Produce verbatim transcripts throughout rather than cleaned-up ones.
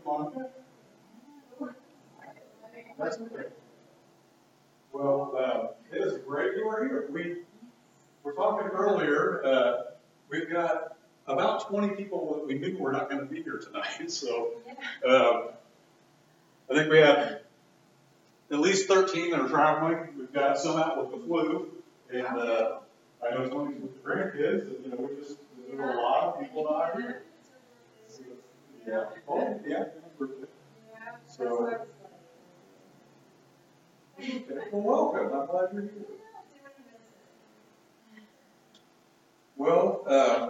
Monica? That's great. Well, uh, it is great you are here. We were talking earlier. Uh, we've got about twenty people that we knew were not going to be here tonight. So um, I think we have at least thirteen that are traveling. We've got some out with the flu, and uh, I know Tony's with the grandkids, and you know we just there's a lot of people out here. Yeah. Oh, yeah. So. Okay. Well, welcome. I'm glad you're here. Well, um,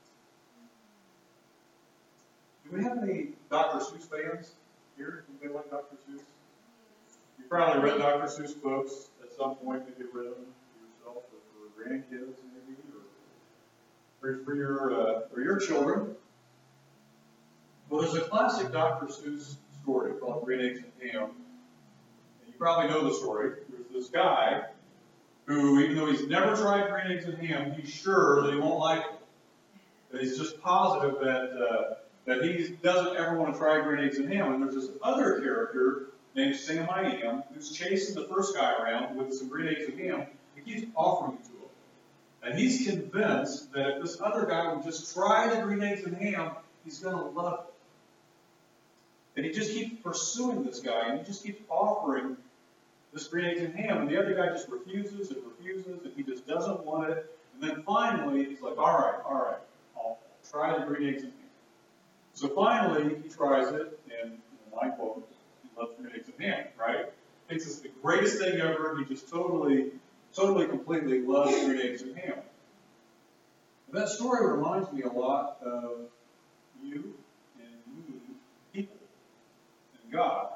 do we have any Doctor Seuss fans here? Anybody like Doctor Seuss? You probably read Doctor Seuss books at some point. Maybe read them yourself, or for grandkids, maybe, or for your uh, for your children. Well, there's a classic Doctor Seuss story called Green Eggs and Ham. You probably know the story. There's this guy who, even though he's never tried green eggs and ham, he's sure that he won't like it. That he's just positive that uh, that he doesn't ever want to try green eggs and ham. And there's this other character named Sam I Am who's chasing the first guy around with some green eggs and ham. He keeps offering it to him. And he's convinced that if this other guy would just try the green eggs and ham, he's going to love it. And he just keeps pursuing this guy, and he just keeps offering this green eggs and ham, and the other guy just refuses and refuses, and he just doesn't want it. And then finally, he's like, all right, all right, I'll try the green eggs and ham. So finally, he tries it, and you know, my quote, he loves green eggs and ham, right? Thinks it's the greatest thing ever. He just totally, totally, completely loves green eggs and ham. And that story reminds me a lot of you and me, people, and God.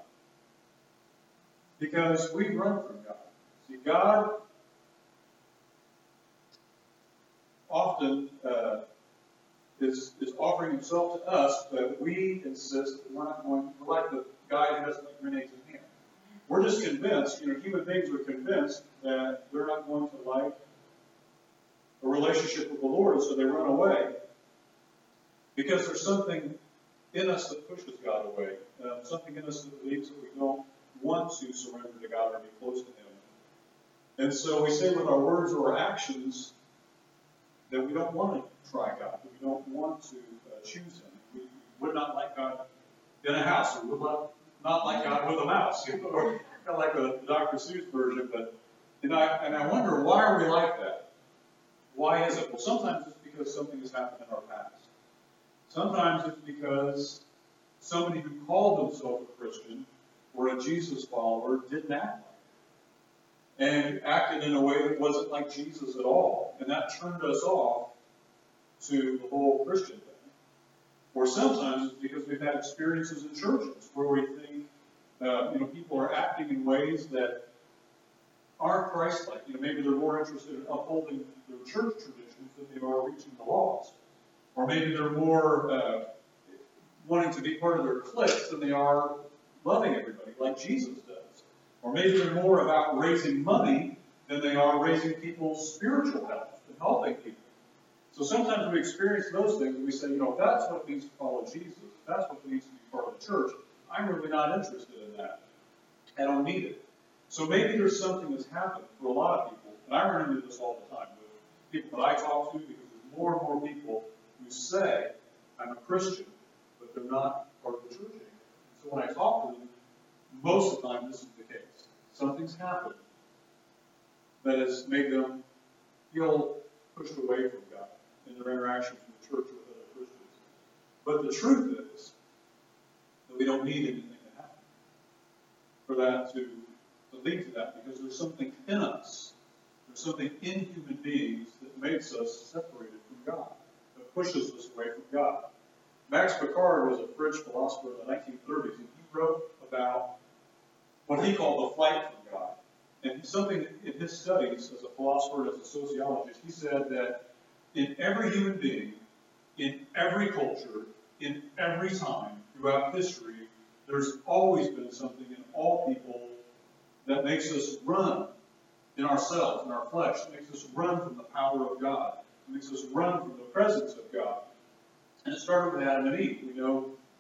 Because we run from God. See, God often uh, is, is offering himself to us, but we insist that we're not going, we're like the guy who doesn't like green eggs and ham. We're just convinced, you know, human beings are convinced that they're not going to like a relationship with the Lord, so they run away. Because there's something in us that pushes God away, uh, something in us that believes that we don't want to surrender to God or be close to him. And so we say with our words or our actions that we don't want to try God, that we don't want to uh, choose him. We would not like God in a house, or would not, not like God with a mouse, you know, or kind of like the Doctor Seuss version. But and I, and I wonder, why are we like that? Why is it? Well, sometimes it's because something has happened in our past. Sometimes it's because somebody who called himself a Christian or a Jesus follower didn't act like it, and acted in a way that wasn't like Jesus at all, and that turned us off to the whole Christian thing. Or sometimes it's because we've had experiences in churches where we think, uh, you know, people are acting in ways that aren't Christ-like. You know, maybe they're more interested in upholding their church traditions than they are reaching the lost, or maybe they're more uh, wanting to be part of their cliques than they are loving everybody, like Jesus does. Or maybe they're more about raising money than they are raising people's spiritual health and helping people. So sometimes we experience those things and we say, you know, if that's what it means to follow Jesus, if that's what it means to be part of the church, I'm really not interested in that. I don't need it. So maybe there's something that's happened for a lot of people, and I run into this all the time with people that I talk to, because there's more and more people who say, I'm a Christian, but they're not part of the church anymore. So when I talk to them, most of the time this is the case. Something's happened that has made them feel pushed away from God in their interactions with the church or with other Christians. But the truth is that we don't need anything to happen for that to, to lead to that, because there's something in us, there's something in human beings that makes us separated from God, that pushes us away from God. Max Picard was a French philosopher in the nineteen thirties, and he wrote about what he called the flight from God. And something in his studies as a philosopher and as a sociologist, he said that in every human being, in every culture, in every time throughout history, there's always been something in all people that makes us run in ourselves, in our flesh, that makes us run from the power of God, that makes us run from the presence of God. And it started with Adam and Eve. We know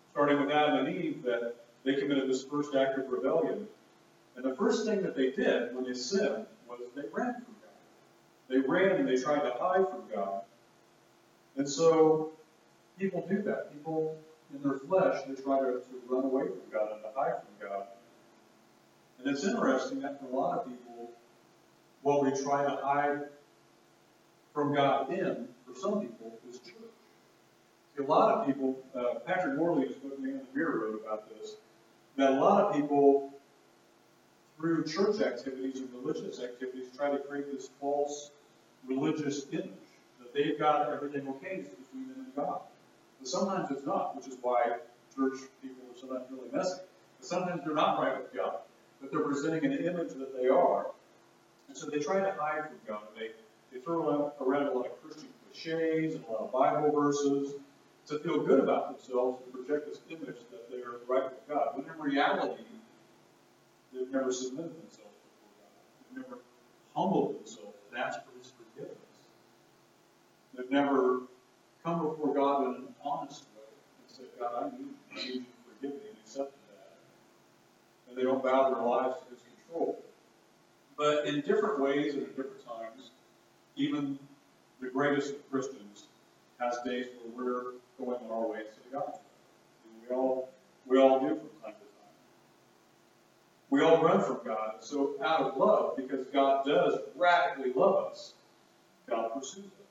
starting with Adam and Eve, that they committed this first act of rebellion. And the first thing that they did when they sinned was they ran from God. They ran and they tried to hide from God. And so people do that. People in their flesh, they try to, to run away from God and to hide from God. And it's interesting that for a lot of people, what we try to hide from God in, for some people, is church. See, a lot of people, uh, Patrick Morley, who's with me in the Mirror, wrote about this, that a lot of people, through church activities and religious activities, try to create this false religious image that they've got everything okay between them and God. But sometimes it's not, which is why church people are sometimes really messy. But sometimes they're not right with God, but they're presenting an image that they are. And so they try to hide from God. They, they throw around a lot of Christian cliches and a lot of Bible verses to feel good about themselves, to project this image that they're right with God. When in reality, they've never submitted themselves before God. They've never humbled themselves and asked for His forgiveness. They've never come before God in an honest way and said, God, I need, I need you to forgive me, and accepted that. And they don't bow their lives to His control. But in different ways and at different times, even the greatest of Christians has days where we're going on our ways to the gospel. And we all, we all do from time to time. We all run from God. So out of love, because God does radically love us, God pursues us.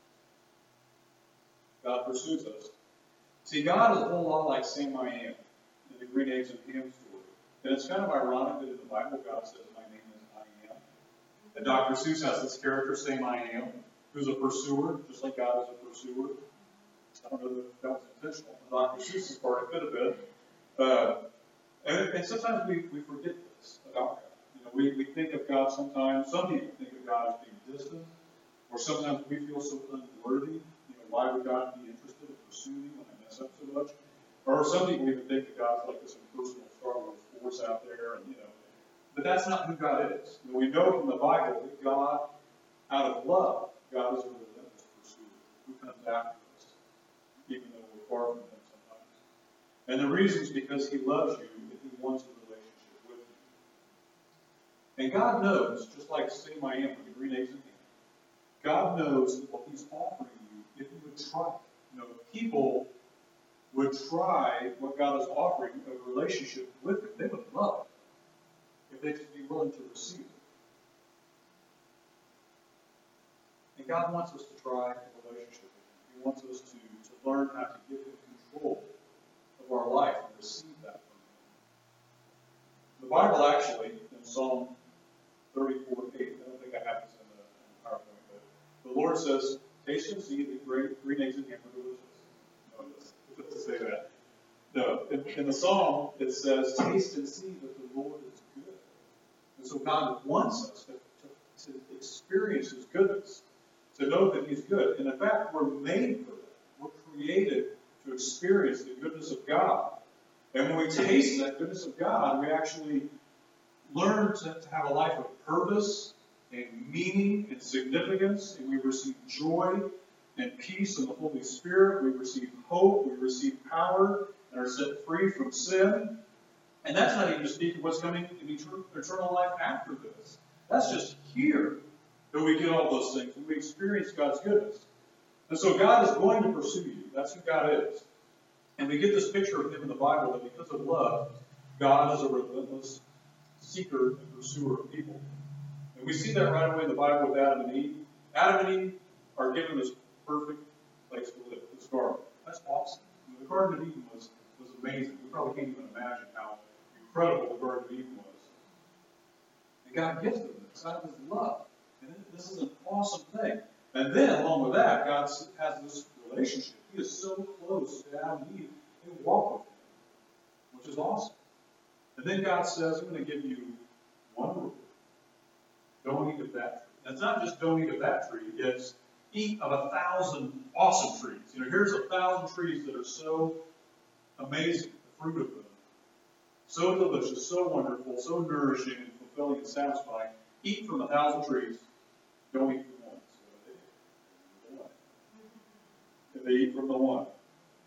God pursues us. See, God is a whole lot like Sam I Am in the Green Eggs and Ham story. And it's kind of ironic that in the Bible, God says, my name is I Am. And Doctor Seuss has this character, Sam I Am, who's a pursuer, just like God is a pursuer. I don't know if that was intentional. Doctor Seuss's part, it could have been. Uh, and, and sometimes we, we forget this about God. You know, we, we think of God sometimes, some people think of God as being distant, or sometimes we feel so unworthy. You know, why would God be interested in pursuing me when I mess up so much? Or some people even think of God as like this impersonal Star Wars force out there, and you know. But that's not who God is. You know, we know from the Bible that God, out of love, God is a relentless pursuer who comes after us, even though we're far from Him sometimes. And the reason is because He loves you and He wants a relationship with you. And God knows, just like Sam I Am with the Green Eggs and Ham, God knows what He's offering you if you would try it. You know, people would try what God is offering, a relationship with Him. They would love it if they could be willing to receive it. And God wants us to try a relationship with Him. He wants us to, to learn how to give Him control of our life and receive that from Him. The Bible actually, in Psalm thirty-four eight, I don't think I have this in the, in the PowerPoint, but the Lord says, taste and see that great green eggs and ham are delicious. No, it doesn't say that. No, in, in the Psalm, it says, taste and see that the Lord is good. And so God wants us to, to, to experience His goodness, to know that He's good. And in fact, we're made for that. We're created to experience the goodness of God. And when we taste that goodness of God, we actually learn to, to have a life of purpose and meaning and significance, and we receive joy and peace in the Holy Spirit. We receive hope. We receive power and are set free from sin. And that's not even to speak of what's coming in eternal life after this. That's just here that we get all those things, and we experience God's goodness. And so God is going to pursue you. That's who God is. And we get this picture of Him in the Bible that because of love, God is a relentless seeker and pursuer of people. And we see that right away in the Bible with Adam and Eve. Adam and Eve are given this perfect place to live, this garden. That's awesome. I mean, the Garden of Eden was, was amazing. We probably can't even imagine how incredible the Garden of Eden was. And God gives them this out of His love. And this is an awesome thing. And then, along with that, God has this relationship. He is so close to Adam and Eve. They walk with Him, which is awesome. And then God says, I'm going to give you one rule. Don't eat of that tree. And it's not just don't eat of that tree. It's eat of a thousand awesome trees. You know, here's a thousand trees that are so amazing, the fruit of them. So delicious, so wonderful, so nourishing and fulfilling and satisfying. Eat from a thousand trees. Don't eat from one. So what they did. They eat from the one.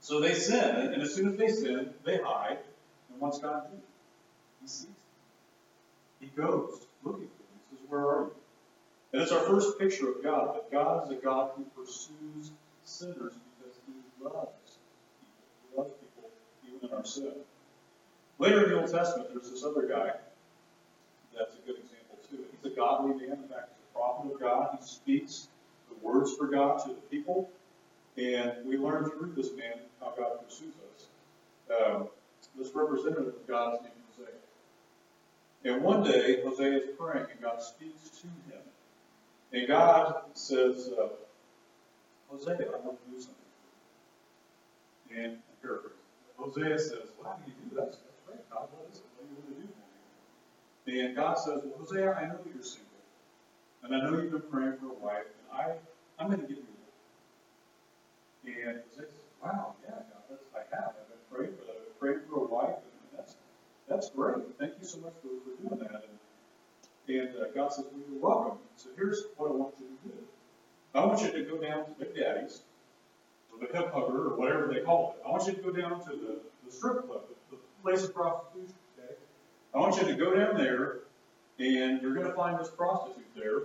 So they sin, and as soon as they sin, they hide. And what's God do? He sees them. He goes looking for them. He says, where are you? And it's our first picture of God, that God is a God who pursues sinners because he loves people. He loves people even in our sin. Later in the Old Testament, there's this other guy that's a good example too. He's a godly man. In fact, he's a prophet of God. He speaks the words for God to the people. And we learn through this man how God pursues us. Um, this representative of God is named Hosea. And one day, Hosea is praying, and God speaks to him. And God says, uh, Hosea, I want to do something for you. And I'm paraphrasing. Hosea says, why do you do that? That's great, God. What is it? What do you want to do for me? And God says, well, Hosea, I know that you're single. And I know you've been praying for a wife. And I, I'm going to give you one. And Hosea says, wow, yeah, God, that's, I have. I've been praying for that. I've been praying for a wife. And that's, that's great. Thank you so much for, for doing that. And, and uh, God says, well, you're welcome. So here's what I want you to do. I want you to go down to McDaddy's, or the Cup Hugger, or whatever they call it. I want you to go down to the, the strip club, the, the place of prostitution. Okay? I want you to go down there, and you're going to find this prostitute there, and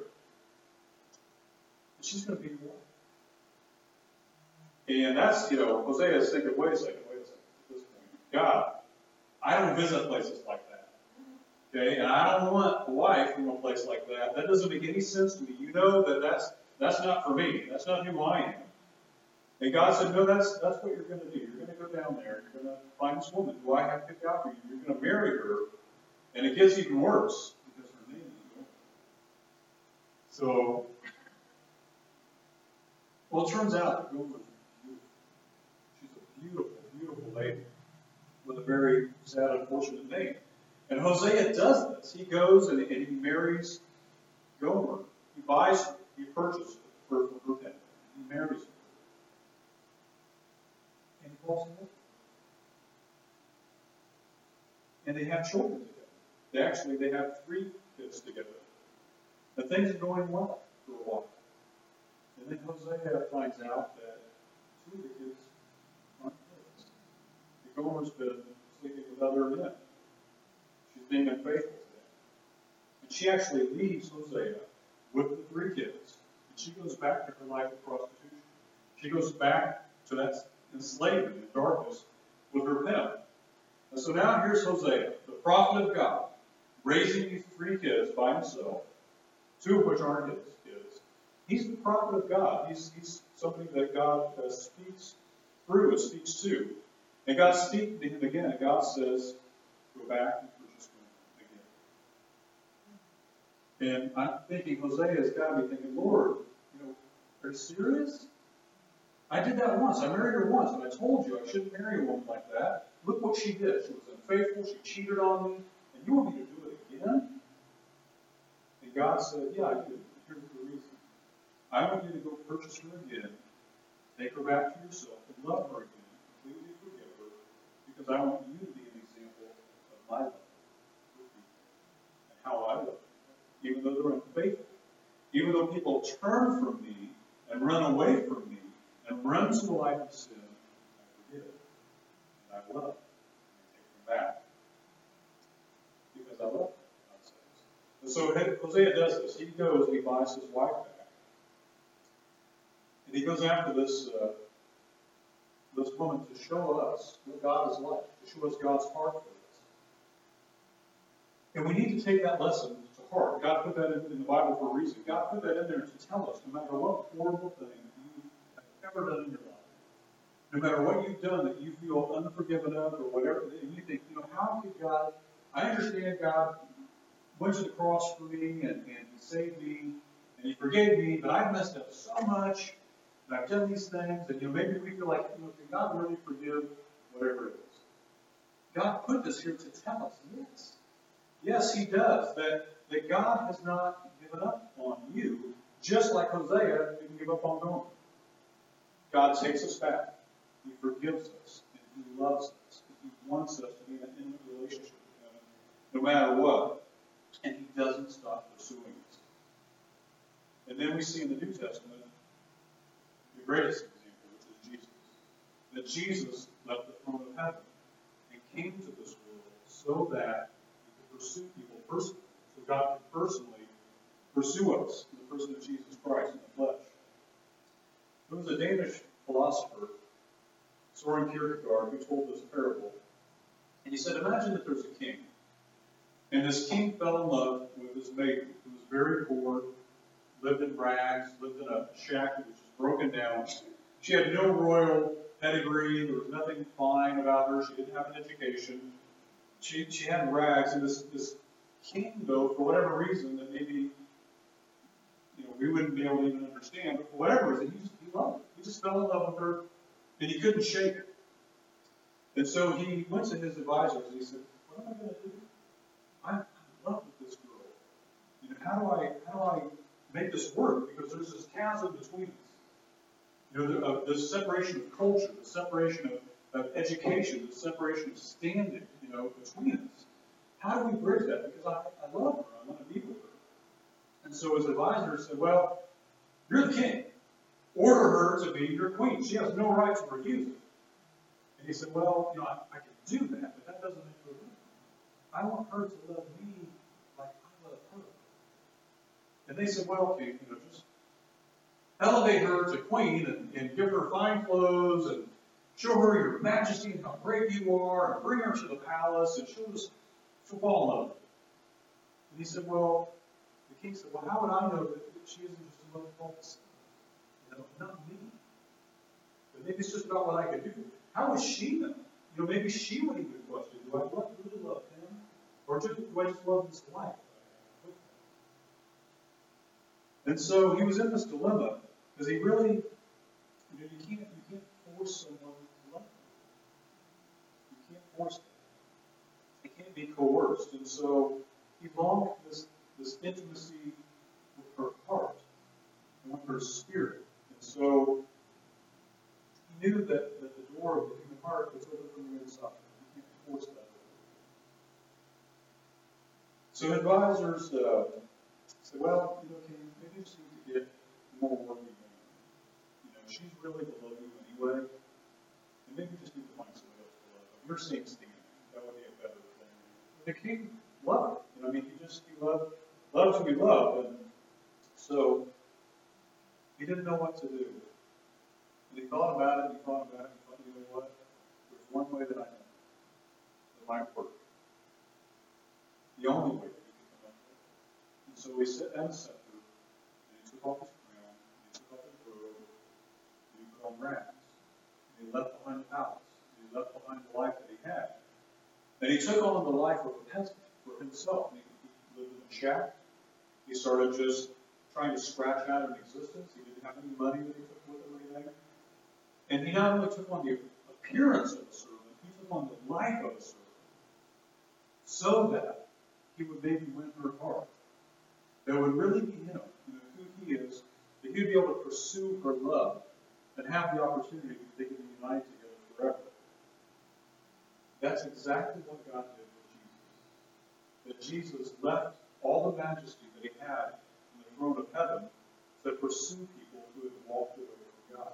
she's going to be your wife. And that's, you know, Hosea is thinking, wait a second, wait a second, at this point. God, I don't visit places like that. Okay, and I don't want a wife from a place like that. That doesn't make any sense to me. You know that that's that's not for me. That's not who I am. And God said, no, that's that's what you're going to do. You're going to go down there. You're going to find this woman who I have picked out for you. You're going to marry her, and it gets even worse because her name is Gomer. So, well, it turns out that Gomer is beautiful. She's a beautiful, beautiful lady with a very sad, unfortunate name. And Hosea does this. He goes and, and he marries Gomer. He buys her. He purchases her for her penny. He marries her. And he falls in love. And they have children together. They actually, they have three kids together. And things are going well for a while. And then Hosea finds out that two of the kids aren't his. And Gomer's been sleeping with other men. Being unfaithful to them. And she actually leaves Hosea with the three kids. And she goes back to her life of prostitution. She goes back to that enslavement and darkness with her pen. And so now here's Hosea, the prophet of God, raising these three kids by himself, two of which aren't his kids. He's the prophet of God. He's, he's somebody that God uh, speaks through and speaks to. And God speaks to him again. And God says, go back and purchase women again. And I'm thinking, Hosea has got to be thinking, Lord, you know, are you serious? I did that once. I married her once, and I told you I shouldn't marry a woman like that. Look what she did. She was unfaithful. She cheated on me. And you want me to do it again? And God said, yeah, I do. Here's the reason. I want you to go purchase her again, take her back to yourself, and love her again, completely forgive her, because I want you to be an example of my love for people and how I love them, even though they're unfaithful. Even though people turn from me and run away from me and run to a life of sin, I forgive and I love and I take them back because I love them. And so Hosea does this. He goes and he buys his wife back. And he goes after this, uh, this woman to show us what God is like, to show us God's heart for us. And we need to take that lesson to heart. God put that in, in the Bible for a reason. God put that in there to tell us, no matter what horrible thing you have ever done in your life, no matter what you've done that you feel unforgiven of or whatever, and you think, you know, how could God, I understand God went to the cross for me and, and He saved me and He forgave me, but I've messed up so much and I've done these things, and you know, maybe we feel like, you know, can God really forgive whatever it is? God put this here to tell us, yes. Yes, He does. That, that God has not given up on you, just like Hosea didn't give up on Gomer. God takes us back. He forgives us, and He loves us. And He wants us to be in an intimate relationship with Him, no matter what. And He doesn't stop pursuing us. And then we see in the New Testament the greatest example, which is Jesus. that Jesus left the throne of heaven and came to this world so that he could pursue people personally. So God could personally pursue us in the person of Jesus Christ in the flesh. There was a Danish philosopher, Soren Kierkegaard, who told this parable. And he said, imagine that there's a king. And this king fell in love with his maiden, who was very poor, lived in rags, lived in a shack that was just broken down. She had no royal pedigree. There was nothing fine about her. She didn't have an education. She, she had rags. And this, this king, though, for whatever reason that maybe you know, we wouldn't be able to even understand, but for whatever reason, he, just, he loved her. He just fell in love with her, and he couldn't shake it. And so he went to his advisors, and he said, what am I going to do? I'm in love with this girl. You know, how do I how do I make this work? Because there's this chasm between us. You know, the, uh, the separation of culture, the separation of, of education, the separation of standing, you know, between us. How do we bridge that? Because I, I love her. I want to be with her. And so his advisor said, well, you're the king. Order her to be your queen. She has no right to refuse it. And he said, well, you know, I, I can do that, but that doesn't make her right. I want her to love me like I love her. And they said, well, okay, you know, just elevate her to queen and, and give her fine clothes and show her your majesty and how great you are and bring her to the palace and she'll just she'll fall in love with you. And he said, well, the king said, well, how would I know that she isn't just in love with all the stuff? You know, not me. But maybe it's just about what I can do. How would she know? You know, maybe she would even question, do I love, really love him? Or do, do I just love this life? And so he was in this dilemma because he really, you know, you can't, you can't force someone to love you. You can't force them. It can't be coerced. And so he longed for this, this intimacy with her heart and with her spirit. And so he knew that, that the door of the human heart was open from the inside. You can't force that. So advisors uh, said, well, you know, King, maybe you just need to get more work done. You know, she's really below you anyway, and maybe you just need to find somebody else to love. You're seeing standing. That would be a better thing. The king loved it. You know, I mean, he just, he loved, loved to be loved. And so he didn't know what to do. And he thought about it, and he thought about it, and he thought, you know what? There's one way that I know that might work. The only way that he could come up with. And so he sat down the scepter, and he took off his crown, and he took off his robe, and he put on rags. And he left behind the palace. And he left behind the life that he had. And he took on the life of a peasant for himself. He, he lived in a shack. He started just trying to scratch out an existence. He didn't have any money that he took with him or anything. And he not only took on the appearance of a servant, he took on the life of a servant. So that he would maybe win her heart. That would really be him, you know, who he is, that he'd be able to pursue her love and have the opportunity that they could be united together forever. That's exactly what God did with Jesus. That Jesus left all the majesty that he had in the throne of heaven to pursue people who had walked away from God.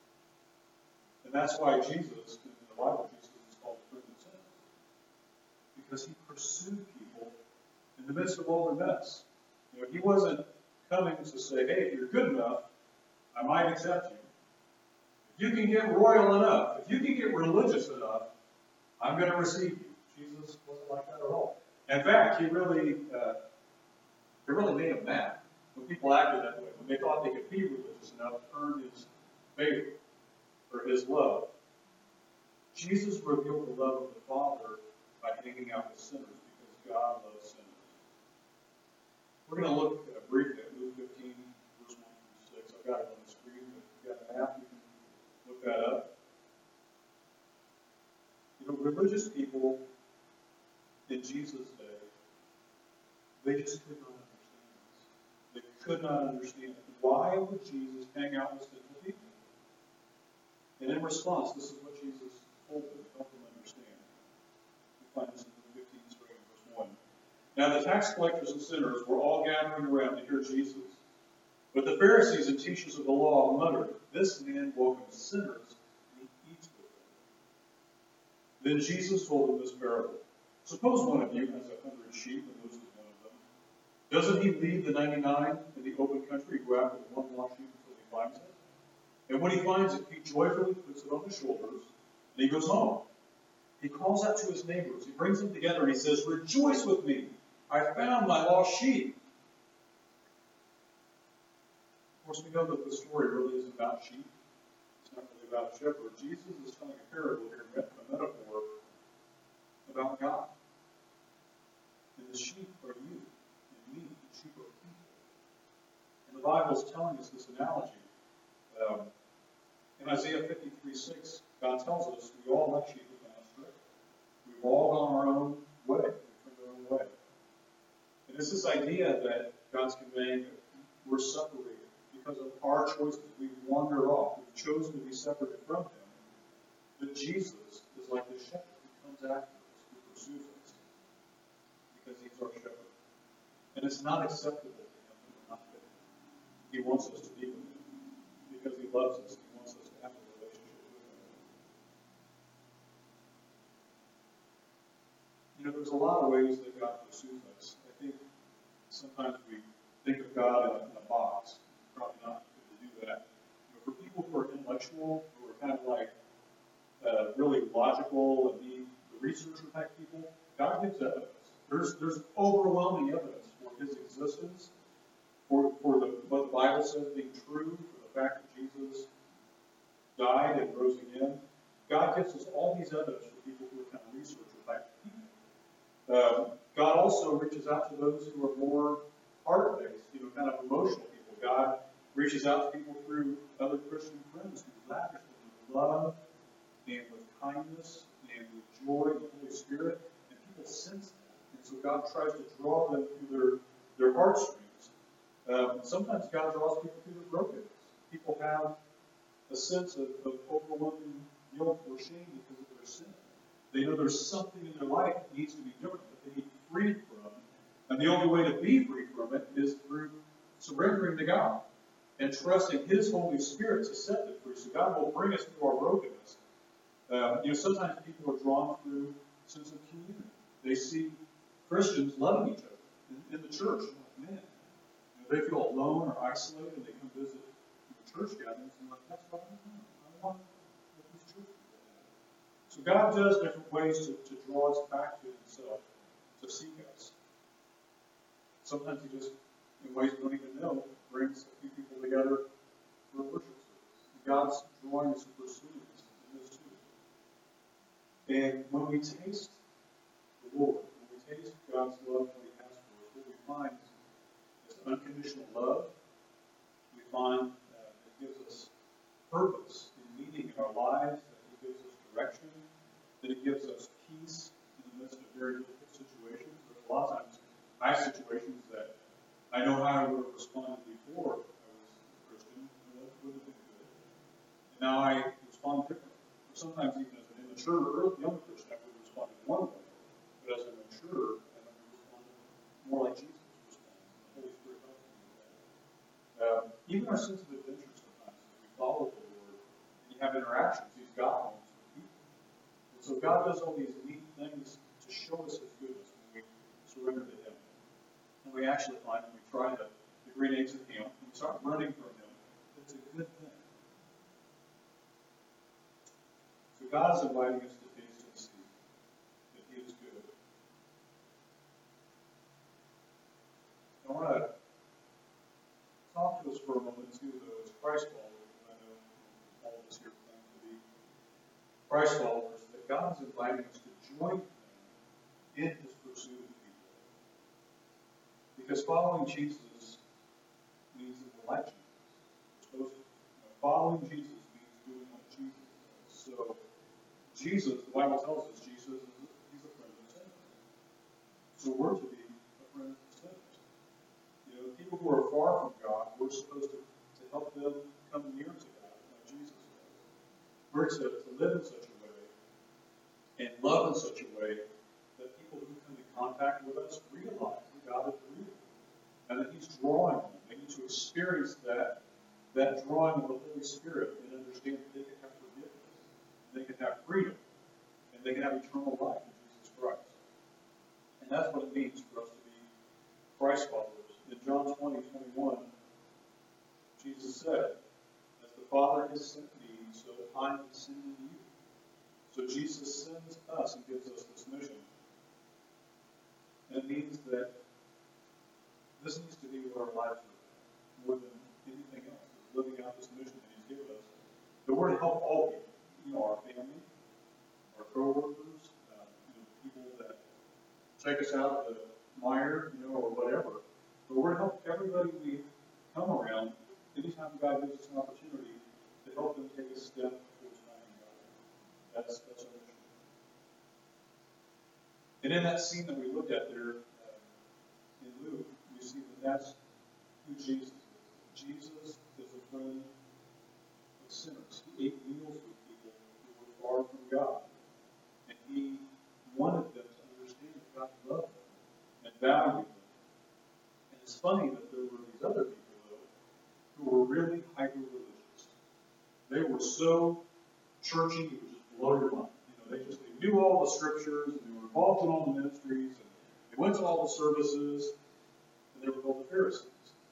And that's why Jesus, in the Bible, Jesus is called the Prince of Sinners. Because he pursued people in the midst of all the mess. You know, he wasn't coming to say, hey, if you're good enough, I might accept you. If you can get royal enough, if you can get religious enough, I'm going to receive you. Jesus wasn't like that at all. In fact, he really, uh, it really made him mad when people acted that way, when they thought they could be religious enough to earn his favor or his love. Jesus revealed the love of the Father by hanging out with sinners because God loves sinners. We're going to look uh, briefly at Luke fifteen, verse one through six. I've got it on the screen, but if you've got an app, you can look that up. You know, religious people in Jesus' day, they just could not understand this. They could not understand it. Why would Jesus hang out with sinful people? And in response, this is what Jesus told them to help them understand. We find this in Luke fifteen, starting in verse one. Now the tax collectors and sinners were all gathering around to hear Jesus. But the Pharisees and teachers of the law muttered, this man welcomes sinners and he eats with Then Jesus told them this parable. Suppose one of you has a hundred sheep and loses one of them. Doesn't he leave the ninety-nine in the open country and go after the one lost sheep until he finds it? And when he finds it, he joyfully puts it on his shoulders, and he goes home. He calls out to his neighbors. He brings them together, and he says, "Rejoice with me. I found my lost sheep." Of course, we know that the story really isn't about sheep. It's not really about a shepherd. Jesus is telling a parable here, a metaphor about God. And the sheep are you and me. The sheep are people. And the Bible is telling us this analogy. Um, in Isaiah fifty-three six, God tells us we all like sheep have gone astray. We've all gone our own way. We've turned our own way. And it's this idea that God's conveying that we're separated because of our choices. We've wandered off. We've chosen to be separated from Him. But Jesus is like the shepherd who comes after us, who pursues us, because He's our shepherd. And it's not acceptable to Him that we're not with Him. He wants us to be with Him because He loves us. He wants us to have a relationship with Him. You know, there's a lot of ways that God pursues us. I think sometimes we think of God in a, in a box. Probably not good to do that. But for people who are intellectual, who are kind of like uh, really logical and need the researcher type people, God gives evidence. There's there's overwhelming evidence for His existence, for for the what the Bible says being true, for the fact that Jesus died and rose again. God gives us all these evidence for people who are kind of researcher type people. Um, God also reaches out to those who are more heart-based, you know, kind of emotional people. God reaches out to people through other Christian friends who lavish them with love and with kindness and with joy and the Holy Spirit, and people sense that. And so God tries to draw them through their, their heartstrings. Um, sometimes God draws people through their brokenness. People have a sense of, of overwhelming guilt or shame because of their sin. They know there's something in their life that needs to be different, that they need freed from. And the only way to be free from it is through surrendering to God and trusting His Holy Spirit to set them free. So God will bring us through our brokenness. Uh, you know, sometimes people are drawn through a sense of community. They see Christians loving each other in, in the church. Like, man, you know, they feel alone or isolated, and they come visit the church gatherings, and like, that's what I want. I want what these churches do. So God does different ways to, to draw us back to Himself, to seek us. Sometimes He just, in ways we don't even know, brings a few people together for a worship service. God's drawing us and pursuing us in this too. And when we taste the Lord, when we taste God's love, what He has for us, what we find is unconditional love. We find uh, it gives us purpose in meaning in our lives, that He gives us direction, that He gives us peace in the midst of very difficult situations. There's a lot of times I have situations that I know how I would have responded before I was a Christian, and that would have been good. And now I respond differently. Or sometimes even as an immature or young Christian, I would have responded one way. But as a mature, I would have responded more like Jesus responds. The Holy Spirit helps me with that. Um, even our sense of adventure sometimes, as we follow the Lord, and you have interactions, He's got moments with people. And so God does all these neat things to show us His goodness when we surrender to Him. And we actually find when we try the, the great acts of Him, and we start running from Him, it's a good thing. So God is inviting us to taste and see that He is good. I want to talk to us for a moment, too, though, as Christ followers, and I know all of us here claim to be Christ followers, that God is inviting us to join Him in His pursuit of people. Because following Jesus means that we're like Jesus. We're supposed to. You know, following Jesus means doing what Jesus does. So, Jesus, the Bible tells us, Jesus is a, He's a friend of sinners. So we're to be a friend of sinners. You know, people who are far from God, we're supposed to, to help them come near to God like Jesus does. We're to, to live in such a way and love in such a way that people who come in contact with us realize that God is real and that He's drawing them. They need to experience that, that drawing of the Holy Spirit and understand that they can have forgiveness, they can have freedom, and they can have eternal life in Jesus Christ. And that's what it means for us to be Christ followers. In John twenty, twenty-one, Jesus said, as the Father has sent me, so I am sending you. So Jesus sends us and gives us this mission. And it means that this needs to be what our lives are more than anything else, is living out this mission that He's given us. That we're to help all people, you know, our family, our co-workers, uh, you know, people that take us out of the mire, you know, or whatever. But we're to help everybody we come around, anytime God gives us an opportunity, to help them take a step towards finding God. That's, that's our mission. And in that scene that we looked at there uh, in Luke, we see that that's who Jesus is. Jesus is a friend of sinners. He ate meals with people who were far from God. And He wanted them to understand that God loved them and valued them. And it's funny that there were these other people, though, who were really hyper-religious. They were so churchy, it would just blow your mind. You know, they just they knew all the scriptures, and they were involved in all the ministries, and they went to all the services, and they were called the Pharisees.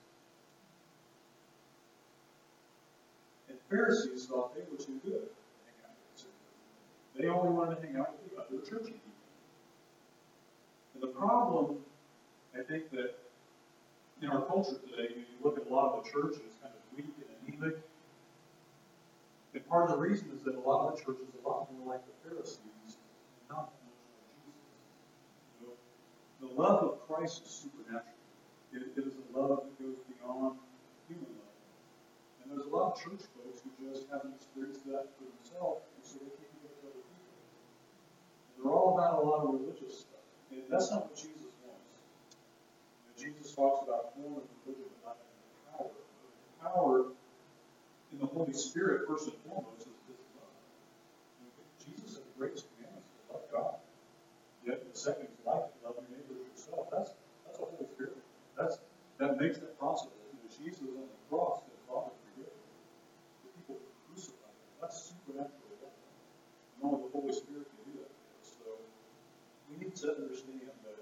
And the Pharisees thought they were too good to hang out with sinners. They only wanted to hang out with the other churchy people. And the problem, I think, that in our culture today, you look at a lot of the church, it's kind of weak and anemic. And part of the reason is that a lot of the church is a lot more like the Pharisees, and not much like Jesus. You know, the love of Christ is supernatural. It, it is a love that goes beyond human love. And there's a lot of church folks who just haven't experienced that for themselves, and so they can't give it to other people. And they're all about a lot of religious stuff. And that's not what Jesus wants. You know, Jesus talks about form of religion, but not power. The power in the Holy Spirit, first and foremost, is His love. You know, Jesus said the greatest commandment is to love God. Yet the second is like to love your neighbor as yourself. That's that's the Holy Spirit. That's that makes that possible. You know, Jesus on the cross said, Father, forgive me. The people who crucified Him. That's supernatural love. And only the Holy Spirit can do that for us. So we need to understand that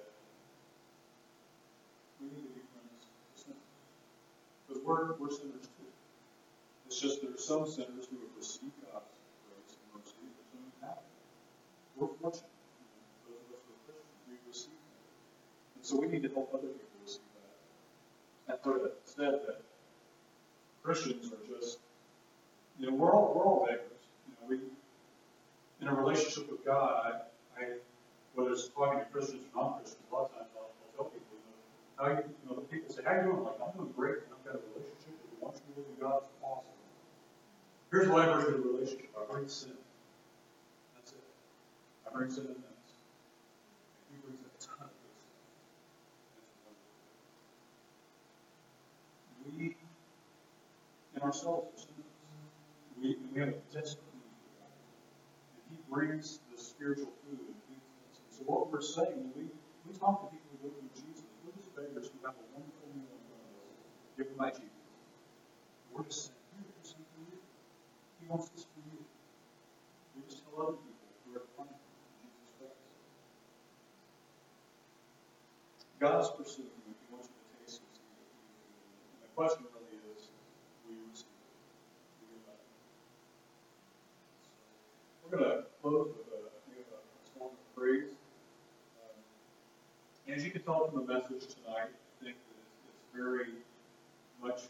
we need to be friends with sinners. Because we're we're sinners too. It's just there are some sinners who have received God's grace and mercy, and some who haven't. We're fortunate. You know, those of us who are Christians, we've received that. And so we need to help other people receive that. I've heard it said that Christians are just, you know, we're all, we're all beggars. You know, we, in a relationship with God, I, I whether it's talking to Christians or non-Christians, a lot of times I'll, I'll tell people, you know, how you, you know, the people say, how you doing? Like, I'm doing great. I've got a relationship with the one true living God. It's awesome. Here's why I bring the relationship. I bring sin. That's it. I bring sin and things. He brings a ton of good stuff. We, in ourselves, are sinners. We, we have a desperate need for God. And He brings the spiritual food and feeds us. And so what we're saying, we, we talk to people who go to Jesus. We're just beggars who have a wonderful meal in front of us. Given by Jesus. We're just saying, here, here's something for you. He wants this for you. We just tell other people who are finding Jesus Christ. God is pursuing you. He wants you to taste and see that He is good. And the question really is, will you receive it? Will you let it? So, we're going to close with a, a song of praise. Um, and as you can tell from the message tonight, I think that it's, it's very much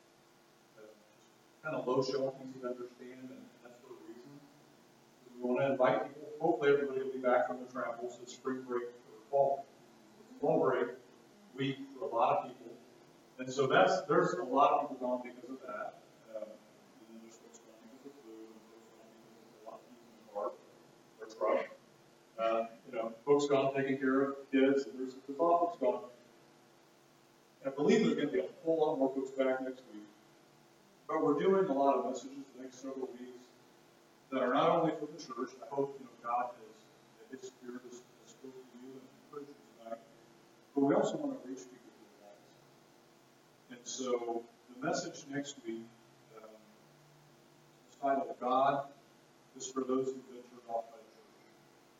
kind of low shelf, easy to understand, and that's for a reason. We want to invite people. Hopefully, everybody will be back from the travels. It's spring break or fall, fall break week for a lot of people, and so that's there's a lot of people gone because of that. Um, and then there's folks gone because of flu, and folks gone because of a lot of things in the park or truck. Uh, you know, folks gone taking care of kids, and there's there's a lot of folks gone. And I believe there's going to be a whole lot more folks back next week. But we're doing a lot of messages the next several weeks that are not only for the church. I hope you know God has, that His Spirit has spoken to you and encouraged you tonight. But we also want to reach people who are lost. And so the message next week um, is titled "God is for those who've been turned off by the church."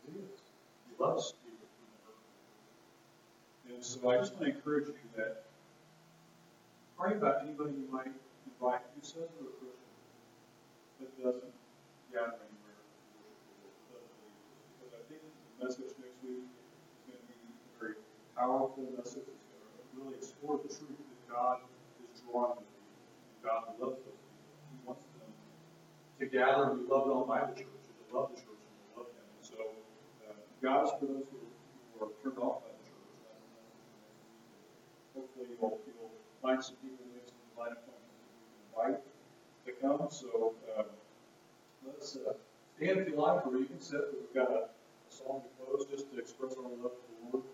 He is. He loves people who never. And so I just want to encourage you that pray about anybody you might invite who says they're a Christian that doesn't gather anywhere to worship the Lord, because I think the message next week is going to be a very powerful message. It's going to really explore the truth that God is drawn to people. God loves those people. He wants them to gather and be loved on by the church, and to love the church and to love Him. And so, uh, God is for those who are, who are turned off by the church. That's the message for next week. Hopefully, you'll, you'll find some people who have some line appointments that we can invite to come. So, um, let's uh, stand if you like, or you can sit. But we've got a, a song to close just to express our love for the Lord.